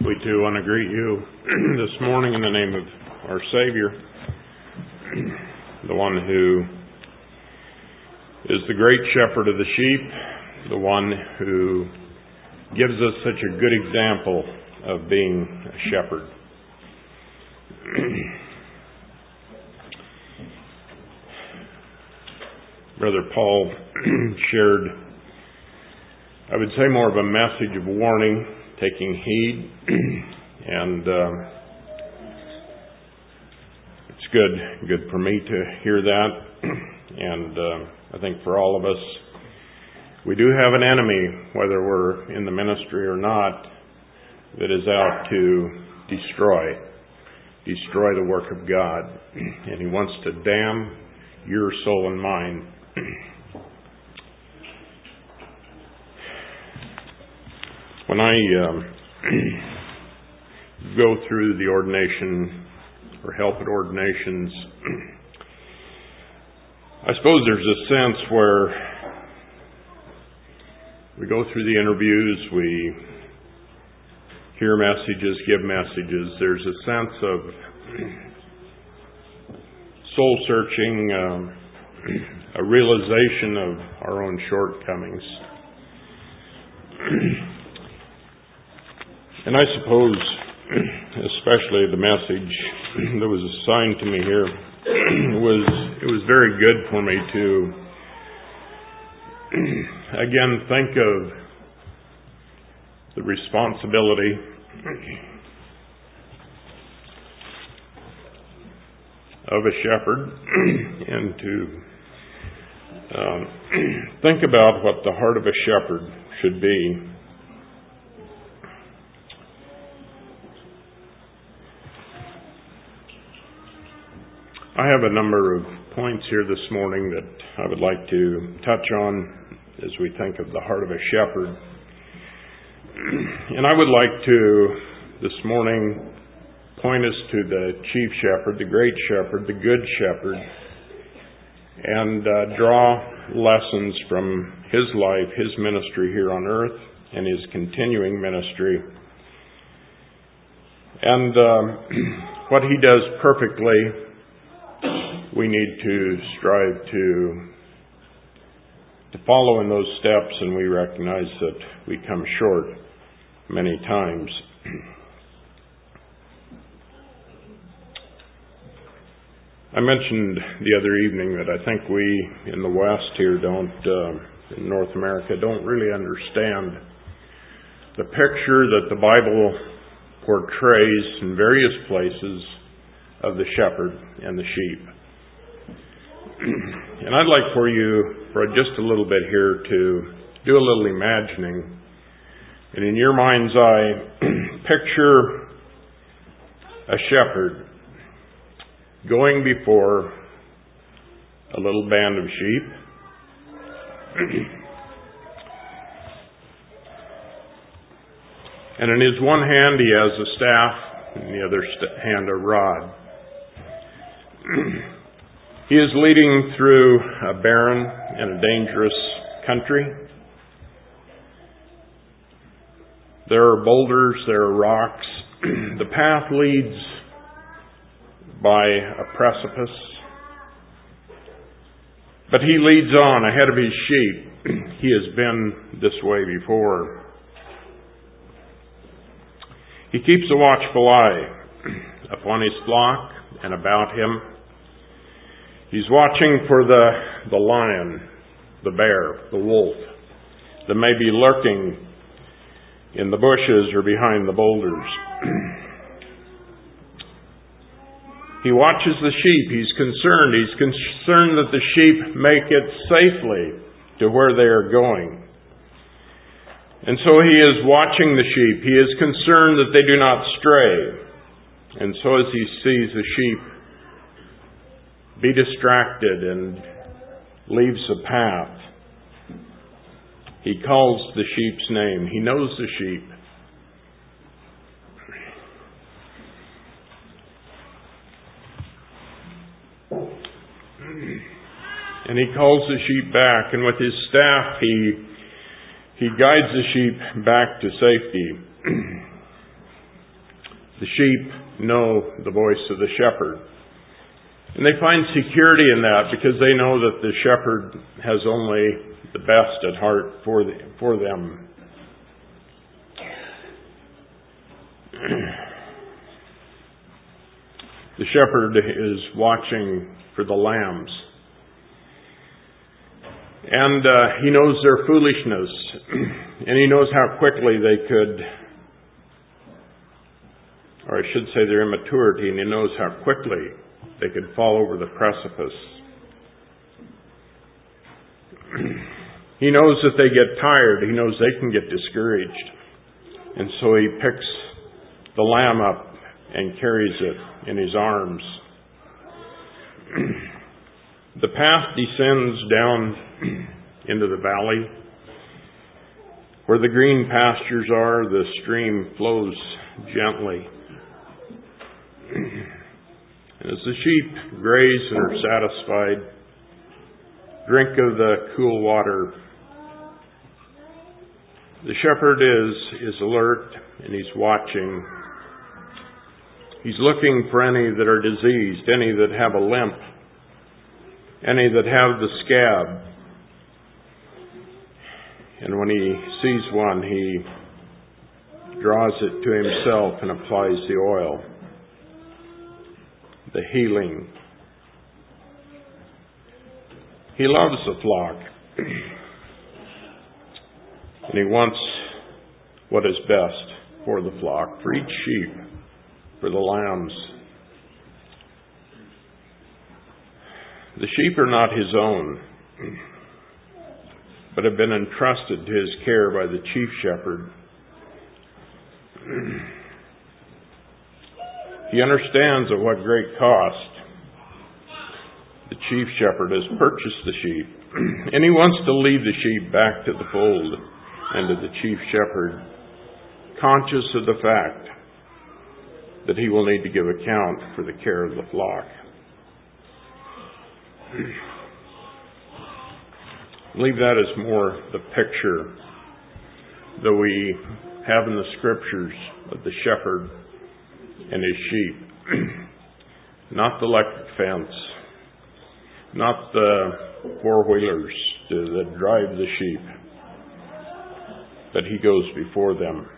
We too want to greet you this morning in the name of our Savior, the one who is the great shepherd of the sheep, the one who gives us such a good example of being a shepherd. Brother Paul shared, I would say, more of a message of warning, taking heed, and it's good for me to hear that, and I think for all of us, we do have an enemy, whether we're in the ministry or not, that is out to destroy the work of God, and he wants to damn your soul and mine. When I go through the ordination or help at ordinations, I suppose there's a sense where we go through the interviews, we hear messages, give messages. There's a sense of soul searching, a realization of our own shortcomings. And I suppose, especially the message that was assigned to me here, it was very good for me to, again, think of the responsibility of a shepherd and to think about what the heart of a shepherd should be. I have a number of points here this morning that I would like to touch on as we think of the heart of a shepherd. And I would like to, this morning, point us to the chief shepherd, the great shepherd, the good shepherd, and draw lessons from his life, his ministry here on earth, and his continuing ministry. And what he does perfectly, we need to strive to follow in those steps, and we recognize that we come short many times. I mentioned the other evening that I think we in the West here in North America, don't really understand the picture that the Bible portrays in various places of the shepherd and the sheep. And I'd like for you, for just a little bit here, to do a little imagining. And in your mind's eye, picture a shepherd going before a little band of sheep. And in his one hand he has a staff, and in the other hand a rod. He is leading through a barren and a dangerous country. There are boulders, there are rocks. The path leads by a precipice. But he leads on ahead of his sheep. He has been this way before. He keeps a watchful eye upon his flock and about him. He's watching for the lion, the bear, the wolf that may be lurking in the bushes or behind the boulders. He watches the sheep. He's concerned. He's concerned that the sheep make it safely to where they are going. And so he is watching the sheep. He is concerned that they do not stray. And so as he sees the sheep be distracted and leaves the path, he calls the sheep's name. He knows the sheep. And he calls the sheep back, and with his staff he guides the sheep back to safety. The sheep know the voice of the shepherd. And they find security in that because they know that the shepherd has only the best at heart for them. The shepherd is watching for the lambs. And he knows their foolishness. And he knows how quickly they could, or I should say their immaturity, and he knows how quickly they could fall over the precipice. He knows that they get tired. He knows they can get discouraged. And so he picks the lamb up and carries it in his arms. The path descends down into the valley. Where the green pastures are, the stream flows gently. And as the sheep graze and are satisfied, drink of the cool water, the shepherd is alert and he's watching. He's looking for any that are diseased, any that have a limp, any that have the scab. And when he sees one, he draws it to himself and applies the oil, the healing. He loves the flock. And he wants what is best for the flock, for each sheep, for the lambs. The sheep are not his own, but have been entrusted to his care by the chief shepherd. He understands at what great cost the chief shepherd has purchased the sheep, and he wants to lead the sheep back to the fold and to the chief shepherd, conscious of the fact that he will need to give account for the care of the flock. I believe that is more the picture that we have in the scriptures of the shepherd and his sheep. Not the electric fence, not the four-wheelers that drive the sheep, but he goes before them.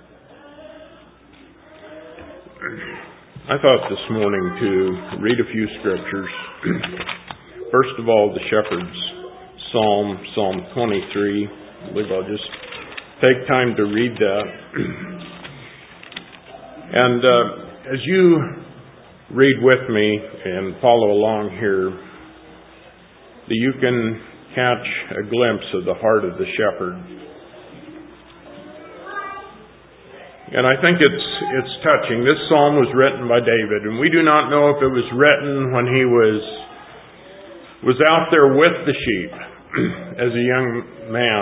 I thought this morning to read a few scriptures. First of all, the shepherd's Psalm 23. I believe I'll just take time to read that. And as you read with me and follow along here, that you can catch a glimpse of the heart of the shepherd. And I think it's touching. This psalm was written by David, and we do not know if it was written when he was out there with the sheep as a young man,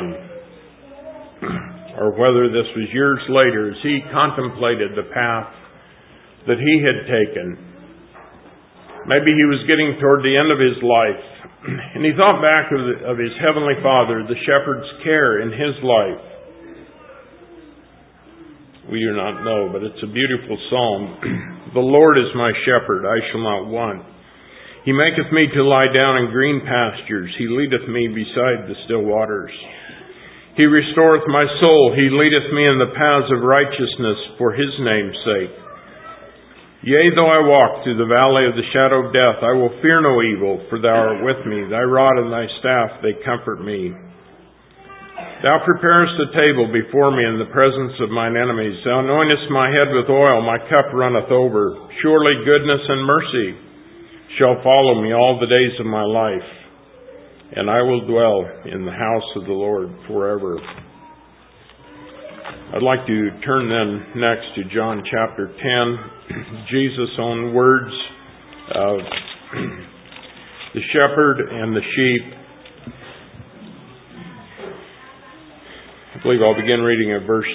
or whether this was years later as he contemplated the path that he had taken. Maybe he was getting toward the end of his life, and he thought back of his heavenly Father, the shepherd's care in his life. We do not know, but it's a beautiful psalm. The Lord is my shepherd, I shall not want. He maketh me to lie down in green pastures. He leadeth me beside the still waters. He restoreth my soul. He leadeth me in the paths of righteousness for his name's sake. Yea, though I walk through the valley of the shadow of death, I will fear no evil, for thou art with me. Thy rod and thy staff, they comfort me. Thou preparest a table before me in the presence of mine enemies. Thou anointest my head with oil, my cup runneth over. Surely goodness and mercy shall follow me all the days of my life, and I will dwell in the house of the Lord forever. I'd like to turn then next to John chapter 10, Jesus' own words of the shepherd and the sheep. I believe I'll begin reading at verse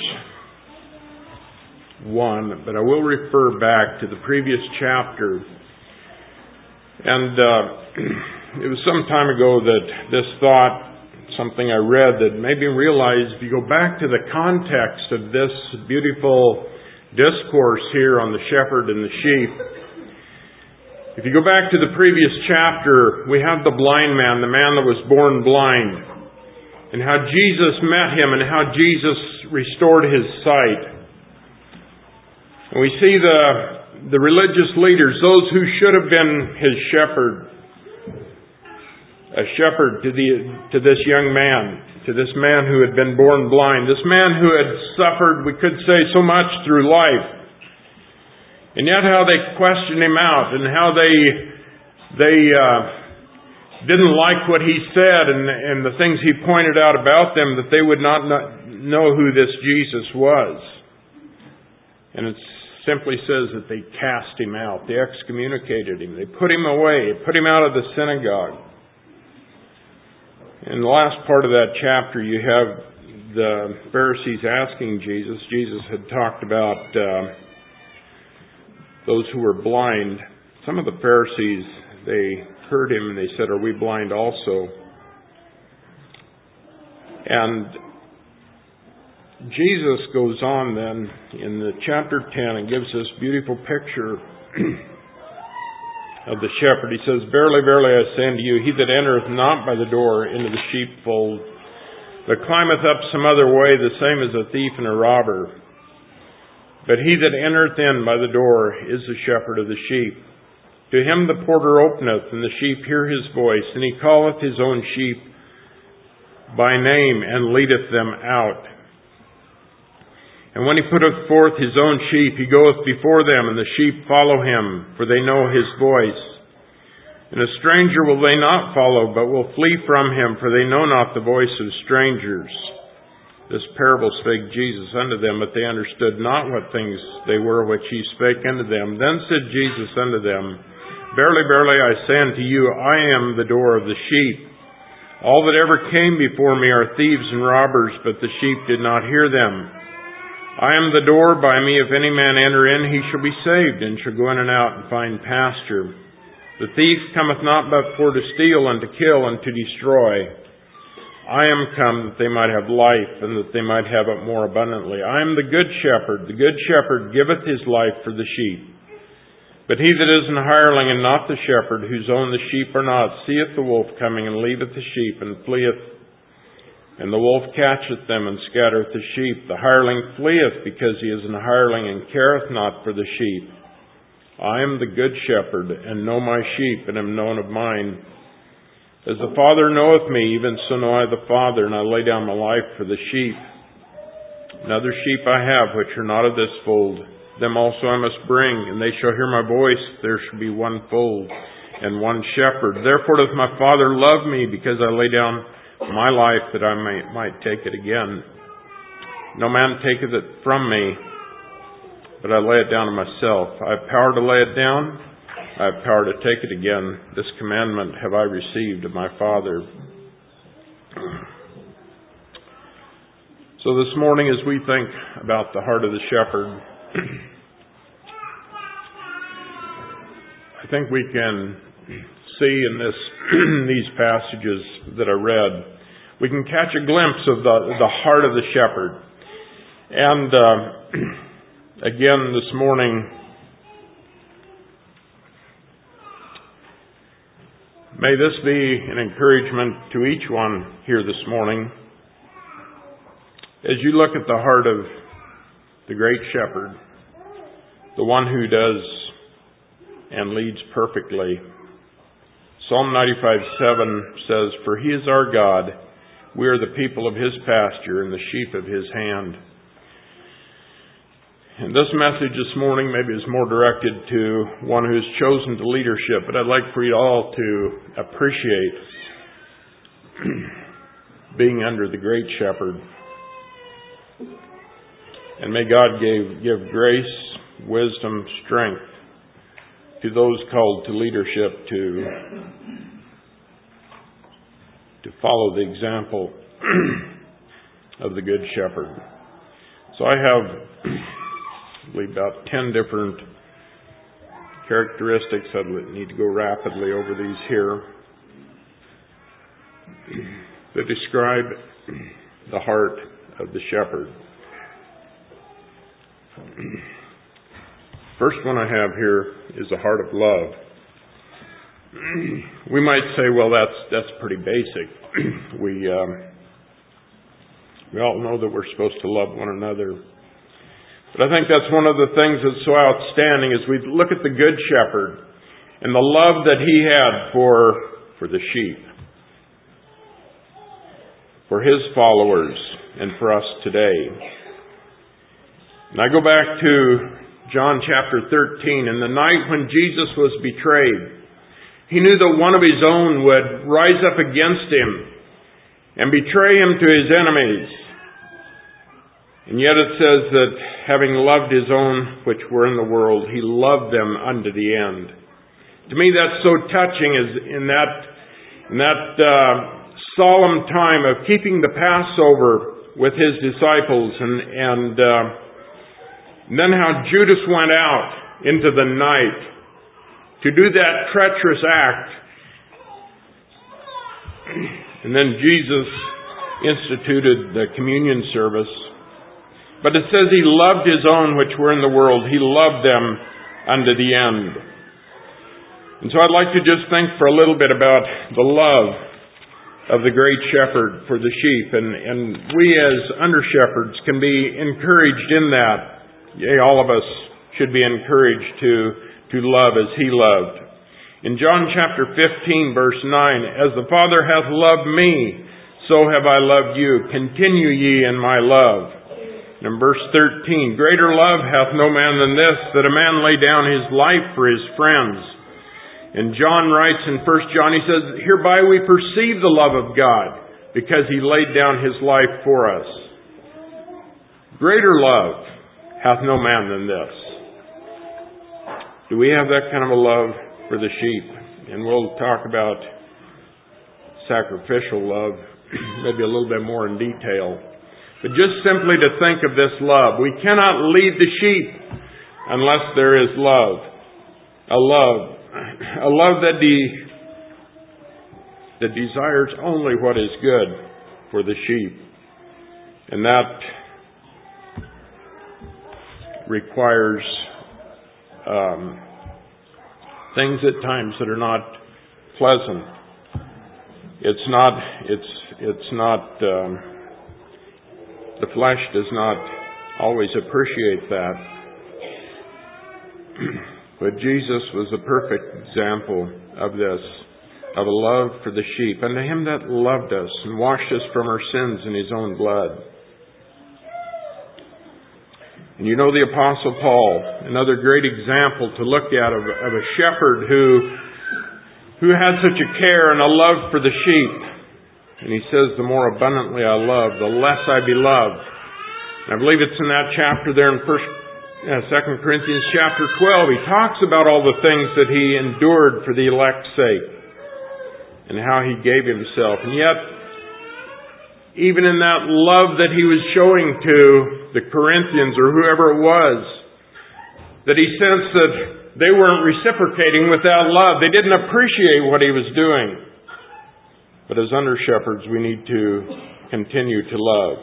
1, but I will refer back to the previous chapter. And it was some time ago that this thought, something I read that made me realize if you go back to the context of this beautiful discourse here on the shepherd and the sheep. If you go back to the previous chapter, we have the blind man, the man that was born blind, and how Jesus met him and how Jesus restored his sight. And we see the religious leaders, those who should have been his shepherd, a shepherd to this young man, to this man who had been born blind, this man who had suffered, we could say, so much through life. And yet how they questioned him out and how they didn't like what he said and the things he pointed out about them, that they would not know who this Jesus was. And it simply says that they cast him out. They excommunicated him. They put him away, put him out of the synagogue. In the last part of that chapter, you have the Pharisees asking Jesus. Jesus had talked about those who were blind. Some of the Pharisees, they heard him and they said, "Are we blind also?" And Jesus goes on then in the chapter 10 and gives this beautiful picture of the shepherd. He says, "Verily, verily, I say unto you, he that entereth not by the door into the sheepfold, but climbeth up some other way, the same as a thief and a robber. But he that entereth in by the door is the shepherd of the sheep. To him the porter openeth, and the sheep hear his voice, and he calleth his own sheep by name, and leadeth them out. And when he putteth forth his own sheep, he goeth before them, and the sheep follow him, for they know his voice. And a stranger will they not follow, but will flee from him, for they know not the voice of strangers." This parable spake Jesus unto them, but they understood not what things they were which he spake unto them. Then said Jesus unto them, "Verily, verily, I say unto you, I am the door of the sheep. All that ever came before me are thieves and robbers, but the sheep did not hear them. I am the door. By me if any man enter in, he shall be saved, and shall go in and out and find pasture. The thief cometh not but for to steal, and to kill, and to destroy. I am come that they might have life, and that they might have it more abundantly. I am the good shepherd. The good shepherd giveth his life for the sheep. But he that is an hireling, and not the shepherd, whose own the sheep are not, seeth the wolf coming, and leaveth the sheep, and fleeth. And the wolf catcheth them, and scattereth the sheep. The hireling fleeth, because he is an hireling, and careth not for the sheep. I am the good shepherd, and know my sheep, and am known of mine. As the Father knoweth me, even so know I the Father, and I lay down my life for the sheep. Another sheep I have, which are not of this fold. Them also I must bring, and they shall hear my voice. There shall be one fold, and one shepherd. Therefore doth my Father love me, because I lay down my life, that I might take it again. No man taketh it from me, but I lay it down of myself. I have power to lay it down. I have power to take it again. This commandment have I received of my Father." So this morning, as we think about the heart of the shepherd, I think we can see in these passages that I read, we can catch a glimpse of the heart of the shepherd. And again this morning, may this be an encouragement to each one here this morning. As you look at the heart of the great shepherd, the one who does and leads perfectly. Psalm 95:7 says, "For he is our God, we are the people of his pasture and the sheep of his hand." And this message this morning maybe is more directed to one who's chosen to leadership, but I'd like for you all to appreciate being under the great shepherd. And may God give grace, wisdom, strength to those called to leadership to follow the example of the Good Shepherd. So I have, I believe, about 10 different characteristics. I need to go rapidly over these here that describe the heart of the shepherd. First one I have here is a heart of love. We might say, well, that's pretty basic. We all know that we're supposed to love one another. But I think that's one of the things that's so outstanding as we look at the Good Shepherd and the love that He had for the sheep, for His followers, and for us today. And I go back to John chapter 13. And the night when Jesus was betrayed, He knew that one of His own would rise up against Him and betray Him to His enemies. And yet it says that having loved His own which were in the world, He loved them unto the end. To me that's so touching, as in that solemn time of keeping the Passover with His disciples, and then how Judas went out into the night to do that treacherous act. And then Jesus instituted the communion service. But it says He loved His own which were in the world. He loved them unto the end. And so I'd like to just think for a little bit about the love of the great shepherd for the sheep. And we as under-shepherds can be encouraged in that. Yea, all of us should be encouraged to love as He loved. In John chapter 15, verse 9, as the Father hath loved me, so have I loved you. Continue ye in my love. And in verse 13, greater love hath no man than this, that a man lay down his life for his friends. And John writes in 1 John, he says, hereby we perceive the love of God, because He laid down His life for us. Greater love hath no man than this. Do we have that kind of a love for the sheep? And we'll talk about sacrificial love maybe a little bit more in detail. But just simply to think of this love. We cannot lead the sheep unless there is love. A love that desires only what is good for the sheep. And that requires things at times that are not pleasant. The flesh does not always appreciate that. But Jesus was a perfect example of this, of a love for the sheep, and to Him that loved us and washed us from our sins in His own blood. And you know the Apostle Paul, another great example to look at of a shepherd who had such a care and a love for the sheep. And he says, the more abundantly I love, the less I be loved. And I believe it's in that chapter there in 2 Corinthians chapter 12. He talks about all the things that he endured for the elect's sake and how he gave himself. And yet, even in that love that he was showing to the Corinthians or whoever it was, that he sensed that they weren't reciprocating with that love. They didn't appreciate what he was doing. But as under-shepherds, we need to continue to love.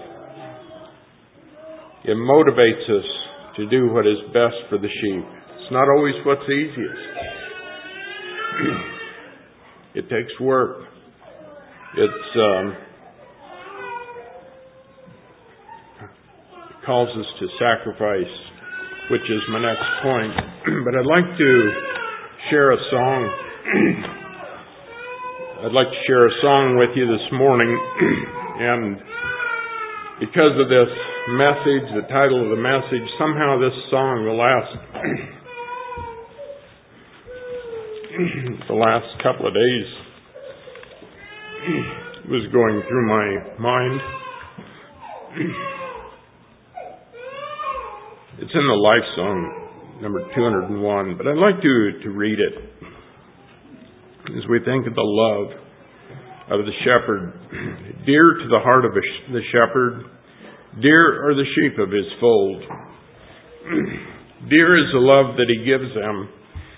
It motivates us to do what is best for the sheep. It's not always what's easiest. It takes work. It calls us to sacrifice, which is my next point. But I'd like to share a song. I'd like to share a song with you this morning, and because of this message, the title of the message, somehow this song the last couple of days was going through my mind. It's in the Life Song, number 201, but I'd like to read it. As we think of the love of the shepherd, dear to the heart of the shepherd, dear are the sheep of his fold. Dear is the love that he gives them.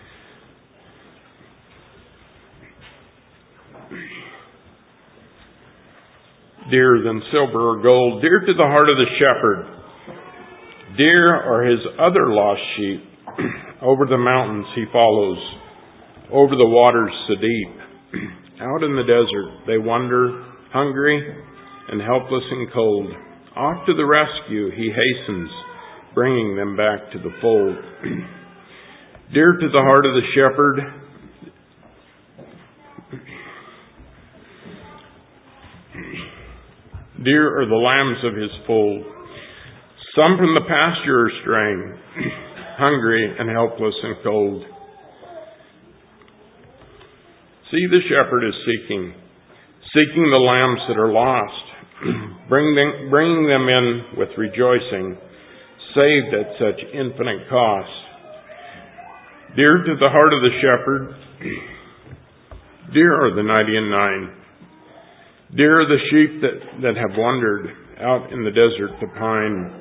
Dearer than silver or gold, dear to the heart of the shepherd. Dear are his other lost sheep. Over the mountains he follows, over the waters so deep. Out in the desert they wander, hungry and helpless and cold. Off to the rescue he hastens, bringing them back to the fold. Dear to the heart of the shepherd, dear are the lambs of his fold. Some from the pasture are straying, hungry and helpless and cold. See, the shepherd is seeking the lambs that are lost, bringing them in with rejoicing, saved at such infinite cost. Dear to the heart of the shepherd, dear are the 99. Dear are the sheep that have wandered out in the desert to pine.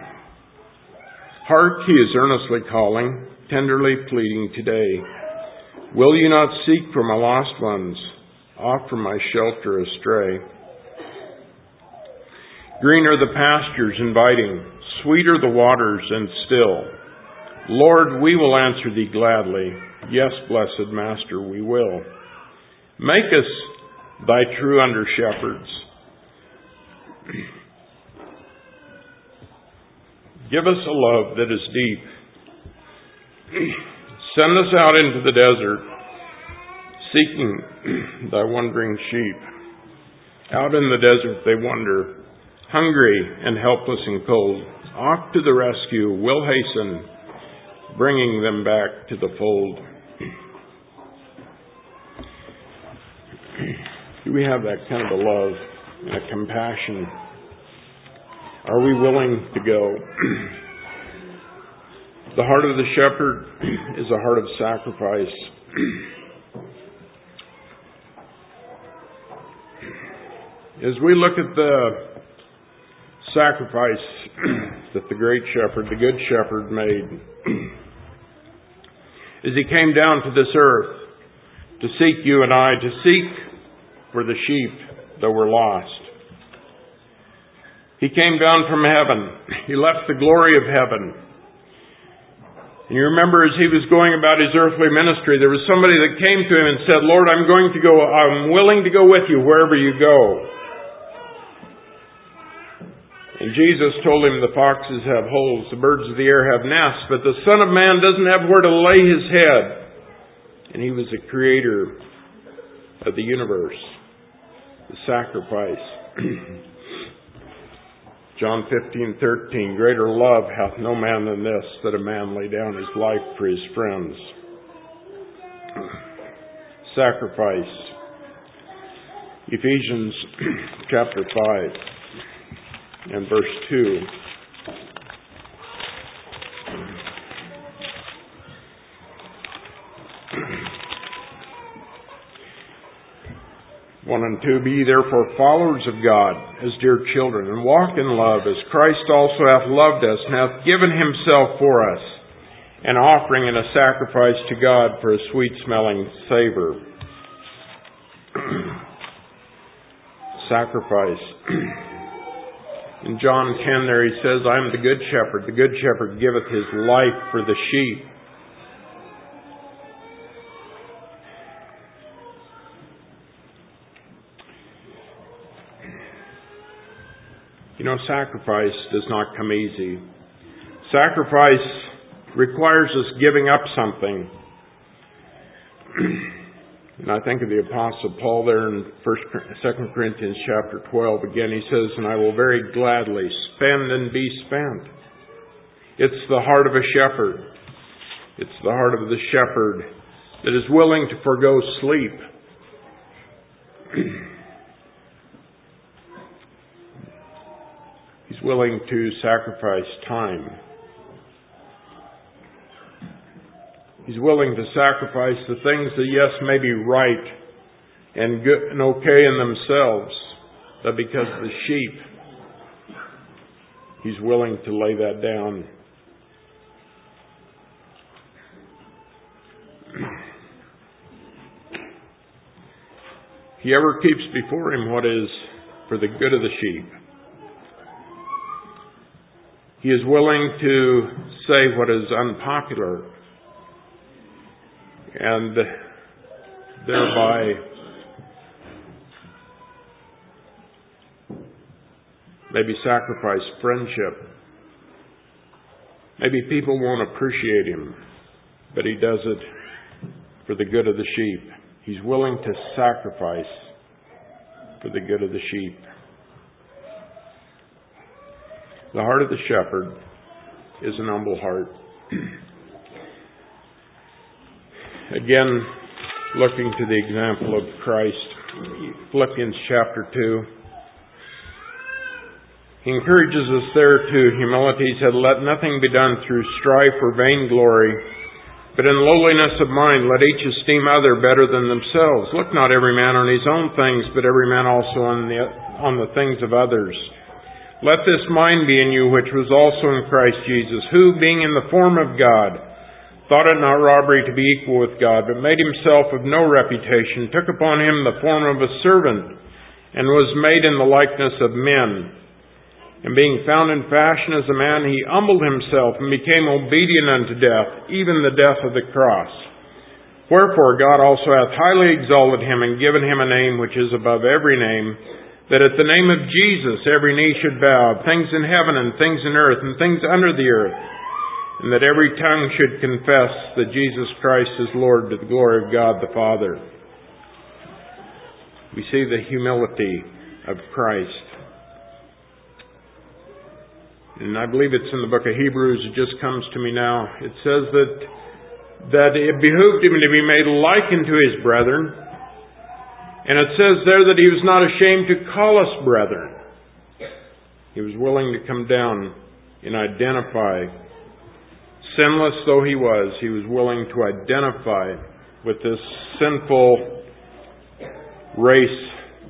Hark, he is earnestly calling, tenderly pleading today. Will you not seek for my lost ones, off from my shelter astray? Green are the pastures inviting, sweet are the waters and still. Lord, we will answer thee gladly. Yes, blessed Master, we will. Make us thy true under shepherds. Give us a love that is deep. Send us out into the desert, seeking thy wandering sheep. Out in the desert they wander, hungry and helpless and cold. Off to the rescue we'll hasten, bringing them back to the fold. Do we have that kind of a love and a compassion? Are we willing to go? The heart of the shepherd is a heart of sacrifice. As we look at the sacrifice that the great shepherd, the good shepherd, made, as he came down to this earth to seek you and I, to seek for the sheep that were lost. He came down from heaven. He left the glory of heaven. And you remember as he was going about his earthly ministry, there was somebody that came to him and said, Lord, I'm willing to go with you wherever you go. And Jesus told him, the foxes have holes, the birds of the air have nests, but the Son of Man doesn't have where to lay his head. And he was the creator of the universe, the sacrifice. John 15:13, greater love hath no man than this, that a man lay down his life for his friends. Sacrifice. Ephesians chapter 5 and verse 2. One and two, be ye therefore followers of God as dear children, and walk in love as Christ also hath loved us, and hath given himself for us, an offering and a sacrifice to God for a sweet-smelling savor. Sacrifice. In John 10 there he says, I am the good shepherd. The good shepherd giveth his life for the sheep. You know, sacrifice does not come easy. Sacrifice requires us giving up something. And I think of the Apostle Paul there in 2 Corinthians chapter 12. Again, he says, and I will very gladly spend and be spent. It's the heart of a shepherd. It's the heart of the shepherd that is willing to forgo sleep. He's willing to sacrifice time. He's willing to sacrifice the things that, yes, may be right and good and okay in themselves, but because of the sheep, he's willing to lay that down. He ever keeps before him what is for the good of the sheep. He is willing to say what is unpopular, and thereby maybe sacrifice friendship. Maybe people won't appreciate him, but he does it for the good of the sheep. He's willing to sacrifice for the good of the sheep. The heart of the shepherd is an humble heart. Again, looking to the example of Christ, Philippians chapter 2. He encourages us there to humility. He said, "Let nothing be done through strife or vainglory, but in lowliness of mind let each esteem other better than themselves. Look not every man on his own things, but every man also on the things of others. Let this mind be in you, which was also in Christ Jesus, who, being in the form of God, thought it not robbery to be equal with God, but made himself of no reputation, took upon him the form of a servant, and was made in the likeness of men. And being found in fashion as a man, he humbled himself and became obedient unto death, even the death of the cross. Wherefore God also hath highly exalted him, and given him a name which is above every name, that at the name of Jesus every knee should bow, things in heaven and things in earth and things under the earth, and that every tongue should confess that Jesus Christ is Lord, to the glory of God the Father." We see the humility of Christ. And I believe it's in the book of Hebrews, it just comes to me now. It says that it behooved him to be made like unto his brethren. And it says there that he was not ashamed to call us brethren. He was willing to come down and identify. Sinless though he was willing to identify with this sinful race.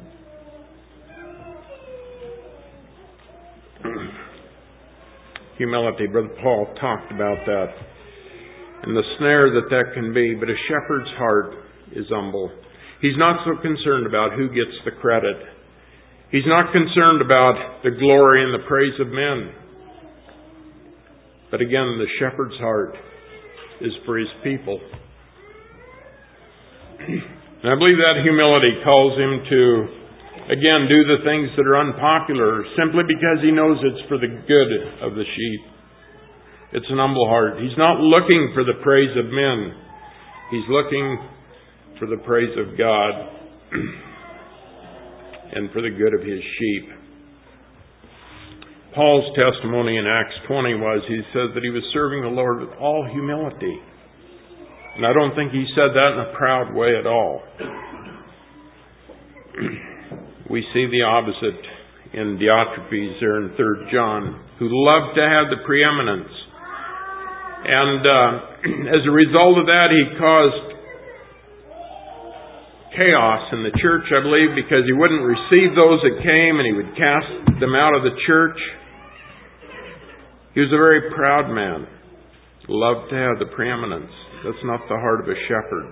Humility. Brother Paul talked about that and the snare that can be, but a shepherd's heart is humble. He's not so concerned about who gets the credit. He's not concerned about the glory and the praise of men. But again, the shepherd's heart is for his people. And I believe that humility calls him to, again, do the things that are unpopular simply because he knows it's for the good of the sheep. It's an humble heart. He's not looking for the praise of men. He's looking for the praise of God and for the good of his sheep. Paul's testimony in Acts 20 he said that he was serving the Lord with all humility. And I don't think he said that in a proud way at all. We see the opposite in Diotrephes there in 3 John, who loved to have the preeminence. And as a result of that, he caused chaos in the church, I believe, because he wouldn't receive those that came and he would cast them out of the church. He was a very proud man. Loved to have the preeminence. That's not the heart of a shepherd.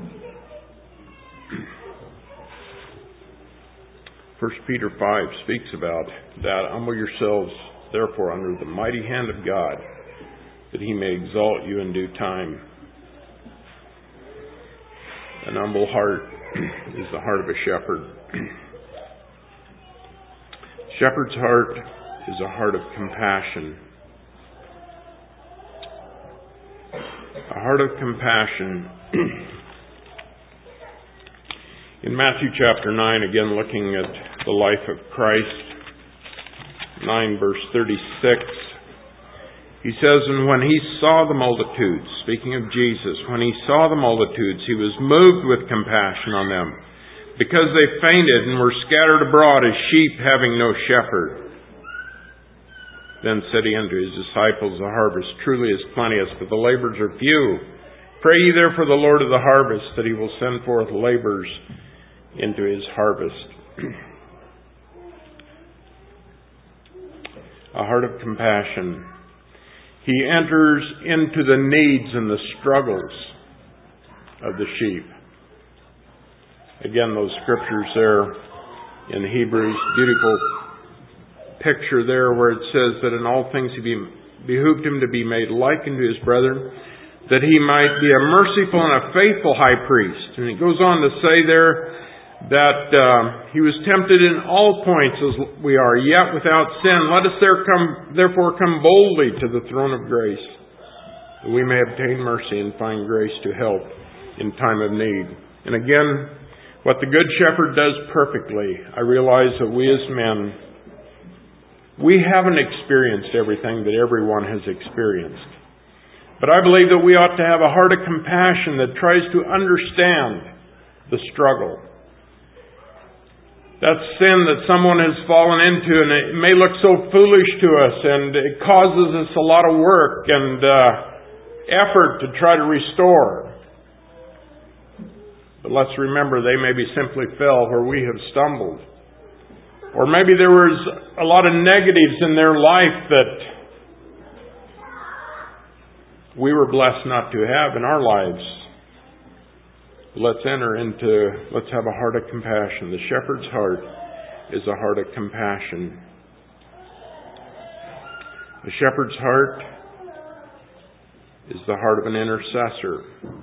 1 Peter 5 speaks about that. Humble yourselves, therefore, under the mighty hand of God, that he may exalt you in due time. An humble heart is the heart of a shepherd. Shepherd's heart is a heart of compassion. A heart of compassion. In Matthew chapter 9, again looking at the life of Christ, 9 verse 36, he says, "And when he saw the multitudes," speaking of Jesus, "when he saw the multitudes, he was moved with compassion on them, because they fainted and were scattered abroad as sheep having no shepherd. Then said he unto his disciples, The harvest truly is plenteous, but the laborers are few. Pray ye therefore the Lord of the harvest, that he will send forth laborers into his harvest." A heart of compassion. He enters into the needs and the struggles of the sheep. Again, those scriptures there in Hebrews, beautiful picture there where it says that in all things he behooved him to be made like unto his brethren, that he might be a merciful and a faithful high priest. And it goes on to say there that he was tempted in all points as we are, yet without sin. Let us therefore come boldly to the throne of grace, that we may obtain mercy and find grace to help in time of need. And again, what the Good Shepherd does perfectly, I realize that we as men, we haven't experienced everything that everyone has experienced. But I believe that we ought to have a heart of compassion that tries to understand the struggle. That sin that someone has fallen into, and it may look so foolish to us, and it causes us a lot of work and effort to try to restore. But let's remember, they maybe simply fell where we have stumbled. Or maybe there was a lot of negatives in their life that we were blessed not to have in our lives. Let's have a heart of compassion. The shepherd's heart is a heart of compassion. The shepherd's heart is the heart of an intercessor.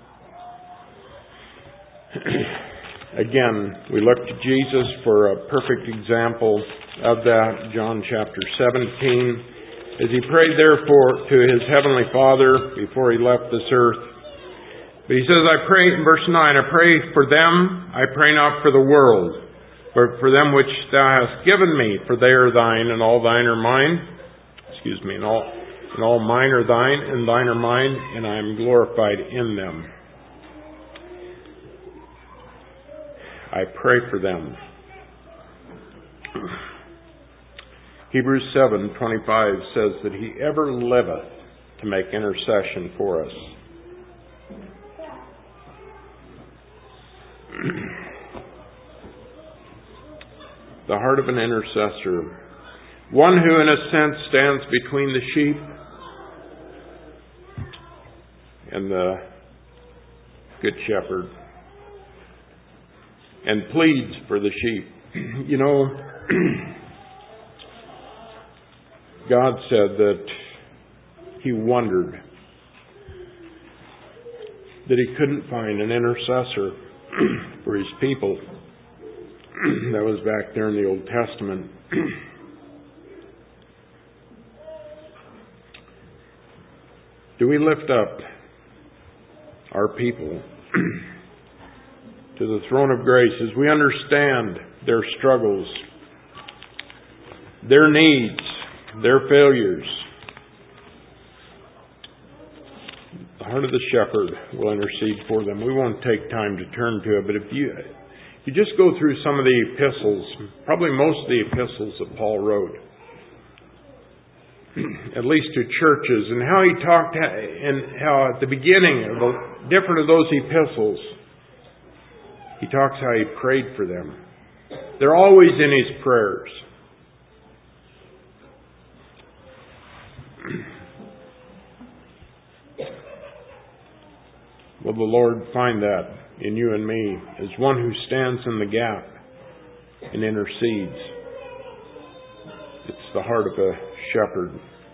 Again, we look to Jesus for a perfect example of that. John chapter 17. As he prayed therefore to his heavenly Father before he left this earth. But he says, I pray, in verse 9, I pray for them, I pray not for the world, but for them which thou hast given me, for they are thine, and all thine are mine. And all mine are thine, and thine are mine, and I am glorified in them. I pray for them. Hebrews 7:25 says that he ever liveth to make intercession for us. The heart of an intercessor. One who in a sense stands between the sheep and the Good Shepherd and pleads for the sheep. You know, God said that he wondered that he couldn't find an intercessor for his people. That was back there in the Old Testament. Do we lift up our people to the throne of grace as we understand their struggles, their needs, their failures? The heart of the shepherd will intercede for them. We won't take time to turn to it, but if you just go through some of the epistles, probably most of the epistles that Paul wrote, at least to churches, and how he talked, and how at the beginning of different of those epistles, he talks how he prayed for them. They're always in his prayers. Will the Lord find that in you and me as one who stands in the gap and intercedes? It's the heart of a shepherd.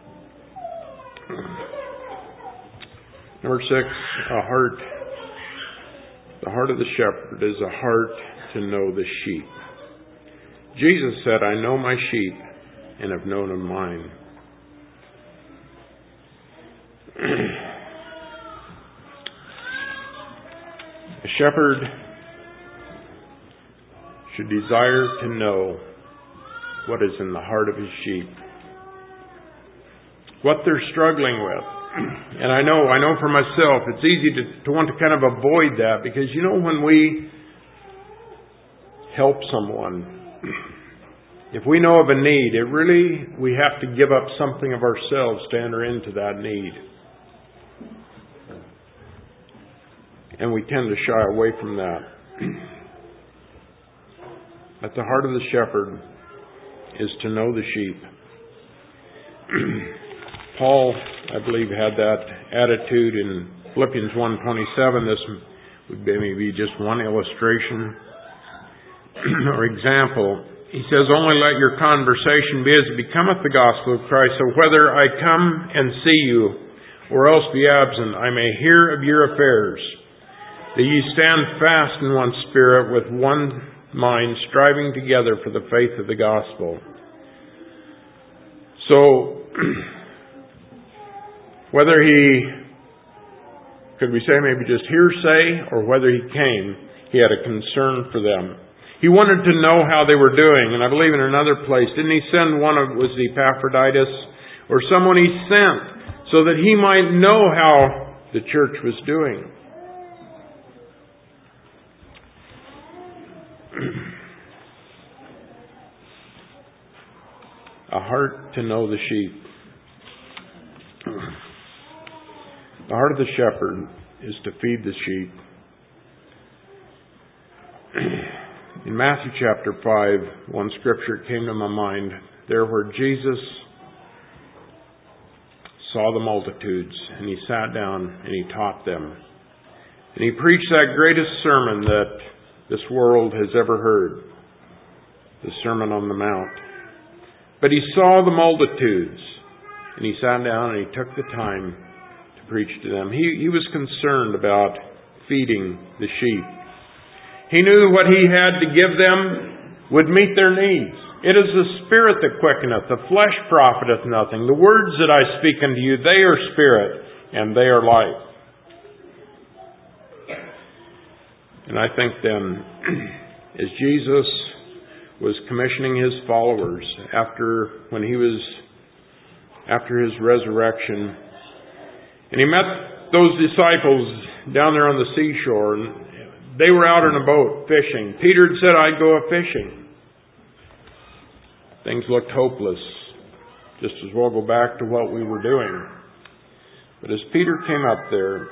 Number 6, a heart. The heart of the shepherd is a heart to know the sheep. Jesus said, I know my sheep and have known of mine. A shepherd should desire to know what is in the heart of his sheep, what they're struggling with. And I know for myself, it's easy to want to kind of avoid that, because you know, when we help someone, if we know of a need, we have to give up something of ourselves to enter into that need. And we tend to shy away from that. At the heart of the shepherd is to know the sheep. Paul, I believe, had that attitude in Philippians 1:27. This would maybe be just one illustration or example. He says, only let your conversation be as it becometh the gospel of Christ, so whether I come and see you, or else be absent, I may hear of your affairs, that ye stand fast in one spirit, with one mind, striving together for the faith of the gospel. So, whether he, could we say maybe just hearsay, or whether he came, he had a concern for them. He wanted to know how they were doing, and I believe in another place, didn't he send one of, was it Epaphroditus, or someone he sent, so that he might know how the church was doing. A heart to know the sheep. The heart of the shepherd is to feed the sheep. In Matthew chapter 5, one scripture came to my mind, there where Jesus saw the multitudes, and he sat down and he taught them. And he preached that greatest sermon that this world has ever heard, the Sermon on the Mount. But he saw the multitudes, and he sat down and he took the time to preach to them. He was concerned about feeding the sheep. He knew what he had to give them would meet their needs. It is the Spirit that quickeneth, the flesh profiteth nothing. The words that I speak unto you, they are spirit, and they are life. And I think then, as Jesus was commissioning his followers after his resurrection, and he met those disciples down there on the seashore, and they were out in a boat fishing. Peter had said, I'd go a-fishing. Things looked hopeless. Just as well go back to what we were doing. But as Peter came up there,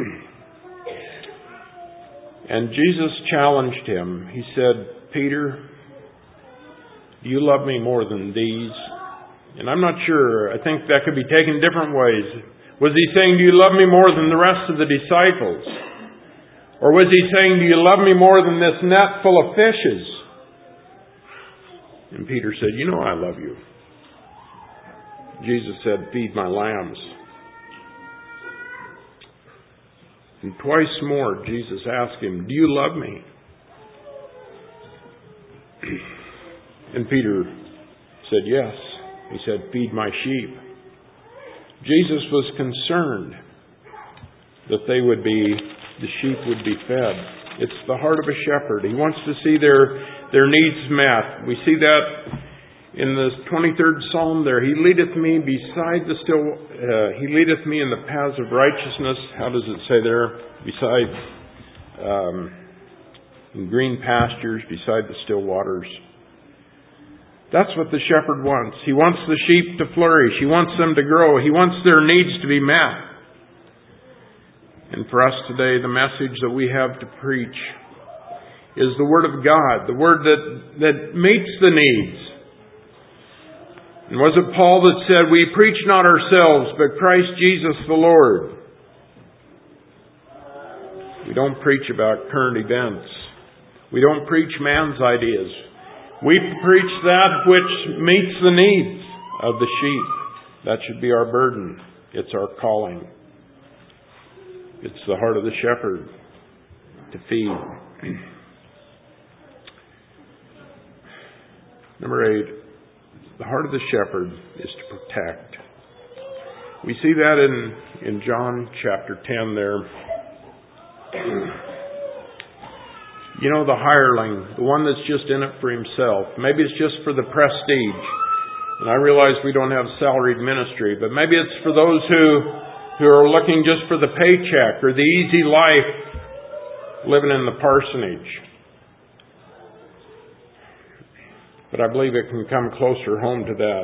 and Jesus challenged him, he said, Peter, do you love me more than these? And I'm not sure. I think that could be taken different ways. Was he saying, do you love me more than the rest of the disciples? Or was he saying, do you love me more than this net full of fishes? And Peter said, you know I love you. Jesus said, feed my lambs. And twice more Jesus asked him, do you love me? And Peter said, yes. He said, feed my sheep. Jesus was concerned that the sheep would be fed. It's the heart of a shepherd. He wants to see their needs met. We see that in the 23rd Psalm there. He leadeth me he leadeth me in the paths of righteousness. How does it say there? In green pastures, beside the still waters. That's what the shepherd wants. He wants the sheep to flourish. He wants them to grow. He wants their needs to be met. And for us today, the message that we have to preach is the Word of God, the Word that meets the needs. And was it Paul that said, we preach not ourselves, but Christ Jesus the Lord? We don't preach about current events. We don't preach man's ideas. We preach that which meets the needs of the sheep. That should be our burden. It's our calling. It's the heart of the shepherd to feed. Number 8, the heart of the shepherd is to protect. We see that in John chapter 10 there. You know, the hireling, the one that's just in it for himself. Maybe it's just for the prestige. And I realize we don't have salaried ministry, but maybe it's for those who are looking just for the paycheck or the easy life living in the parsonage. But I believe it can come closer home to that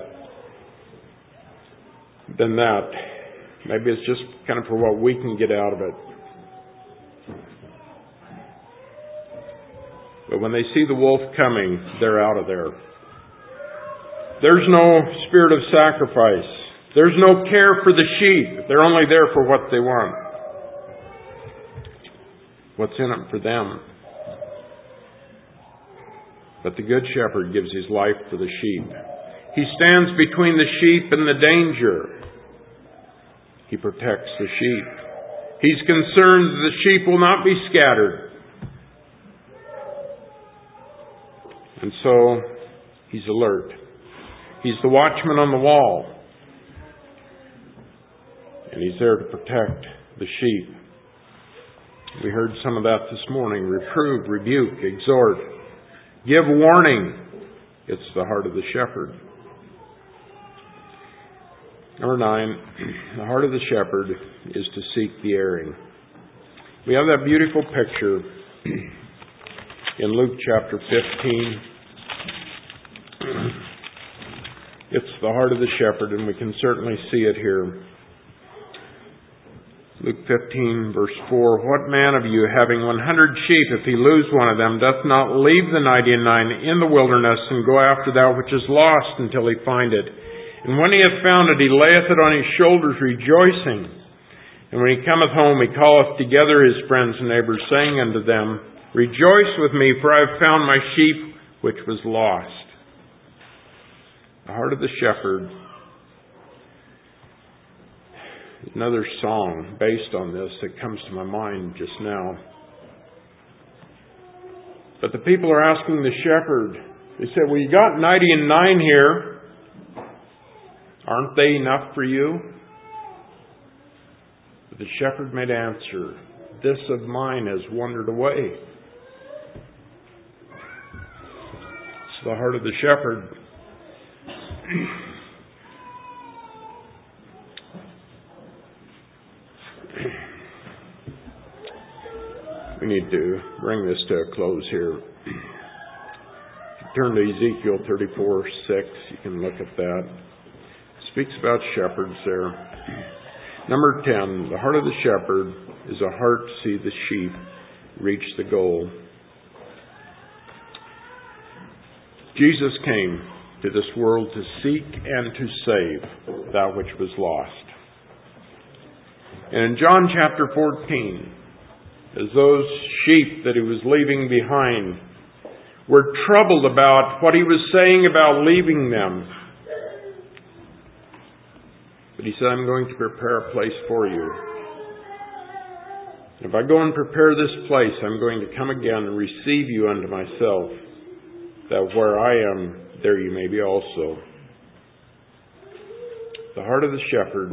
than that. Maybe it's just kind of for what we can get out of it. But when they see the wolf coming, they're out of there. There's no spirit of sacrifice. There's no care for the sheep. They're only there for what they want. What's in it for them? but the Good Shepherd gives His life for the sheep. He stands between the sheep and the danger. He protects the sheep. He's concerned that the sheep will not be scattered. And so, He's alert. He's the watchman on the wall. And He's there to protect the sheep. We heard some of that this morning. Reprove, rebuke, exhort, give warning. It's the heart of the shepherd. Number 9, the heart of the shepherd is to seek the erring. We have that beautiful picture in Luke chapter 15. It's the heart of the shepherd, and we can certainly see it here. Luke 15, verse 4, What man of you, having 100 sheep, if he lose one of them, doth not leave the 99 in the wilderness, and go after that which is lost until he find it? And when he hath found it, he layeth it on his shoulders, rejoicing. And when he cometh home, he calleth together his friends and neighbors, saying unto them, Rejoice with me, for I have found my sheep which was lost. The heart of the shepherd. Another song based on this that comes to my mind just now. But the people are asking the shepherd, they said, Well, you got 99 here. Aren't they enough for you? But the shepherd made answer, This of mine has wandered away. It's the heart of the shepherd. We need to bring this to a close here. If you turn to Ezekiel 34:6, you can look at that. It speaks about shepherds there. Number 10, the heart of the shepherd is a heart to see the sheep reach the goal. Jesus came to this world to seek and to save that which was lost. And in John chapter 14, as those sheep that He was leaving behind were troubled about what He was saying about leaving them, but He said, I'm going to prepare a place for you. If I go and prepare this place, I'm going to come again and receive you unto myself, that where I am, there you may be also. The heart of the shepherd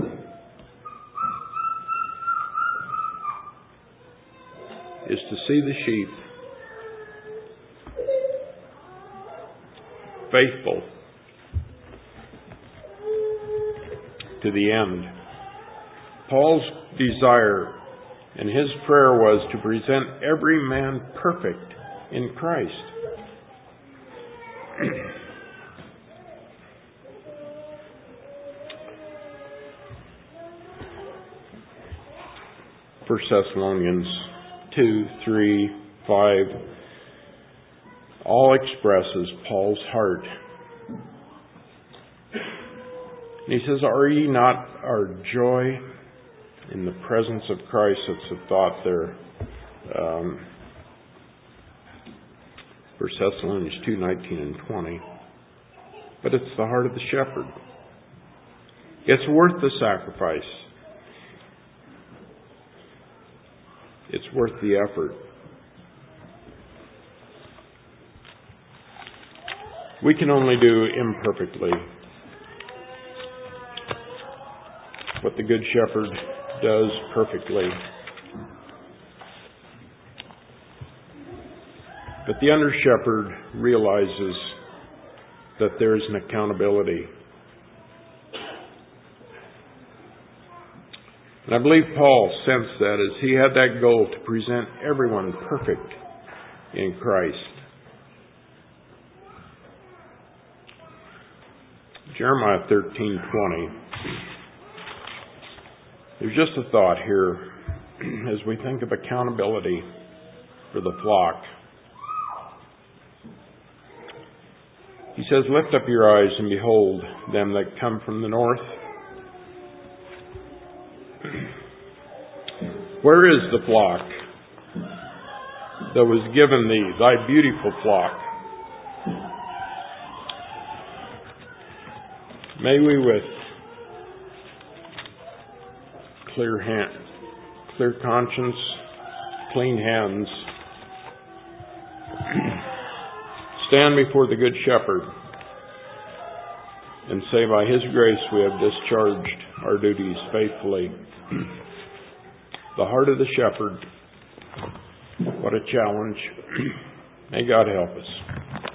is to see the sheep faithful to the end. Paul's desire and his prayer was to present every man perfect in Christ. 1 Thessalonians 2, 3, 5 all expresses Paul's heart. And he says, Are ye not our joy in the presence of Christ? That's a thought there. 1 Thessalonians 2, 19 and 20. But it's the heart of the shepherd. It's worth the sacrifice. It's worth the effort. We can only do imperfectly what the Good Shepherd does perfectly. But the under shepherd realizes that there is an accountability. And I believe Paul sensed that as he had that goal to present everyone perfect in Christ. Jeremiah 13:20. There's just a thought here as we think of accountability for the flock. He says, Lift up your eyes and behold them that come from the north. Where is the flock that was given thee, thy beautiful flock? May we with clear conscience, clean hands, stand before the Good Shepherd and say, by His grace we have discharged our duties faithfully. The heart of the shepherd. What a challenge. May God help us.